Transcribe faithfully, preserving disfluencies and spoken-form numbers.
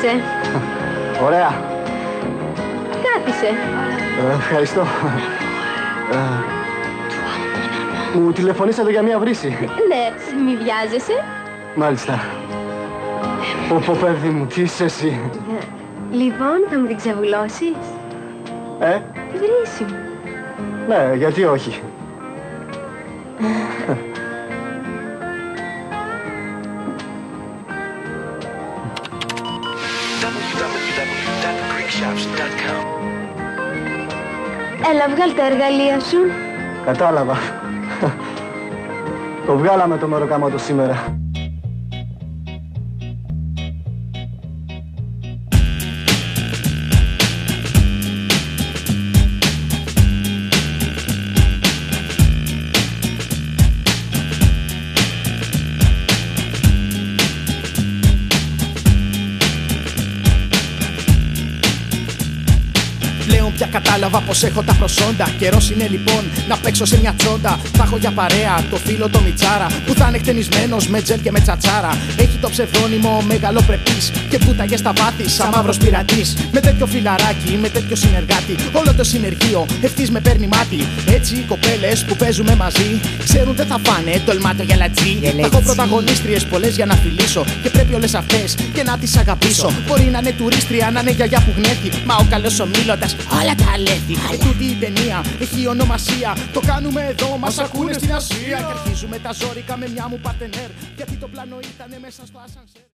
είσαι? Ωραία. Κάθισε. Ε, ευχαριστώ. Ε, μου τηλεφωνήσατε για μια βρύση. Ναι, μη βιάζεσαι. Μάλιστα. Πω πω παιδί μου, τι είσαι εσύ. Λοιπόν, θα μου την ξεβουλώσεις? Ε, Τη βρύση μου. ναι, γιατί όχι. Έλα, βγάλ' τα εργαλεία σου. Κατάλαβα. Το βγάλαμε το μεροκάματο σήμερα. Πια κατάλαβα πως έχω τα προσόντα. Καιρός είναι λοιπόν να παίξω σε μια τσόντα. Θα έχω για παρέα το φίλο το Μιτσάρα, που θα είναι χτενισμένος με τζελ και με τσατσάρα. Έχει το ψευδόνυμο μεγαλοπρεπής και βούταγε στα βάθη σαν μαύρος πειρατής. Με τέτοιο φιλαράκι, με τέτοιο συνεργάτη, όλο το συνεργείο ευθύς με παίρνει μάτι. Έτσι οι κοπέλες που παίζουμε μαζί ξέρουν δεν θα φάνε τολμάτο γελατζή. Θα έχω πρωταγωνίστριες πολλές για να φιλήσω και πρέπει όλες αυτές και να τις αγαπήσω. Μπορεί να είναι τουρίστρια, να είναι γιαγιά που γνέφει, μα ο καλός ομίλωτας όλα τα αλέθη. Και τούτη η ταινία έχει ονομασία. Το κάνουμε εδώ, μας ακούνε στην Ασία. Και αρχίζουμε τα ζόρικα με μια μου παρτενέρ, γιατί το πλάνο ήτανε μέσα στο ασανσέρ.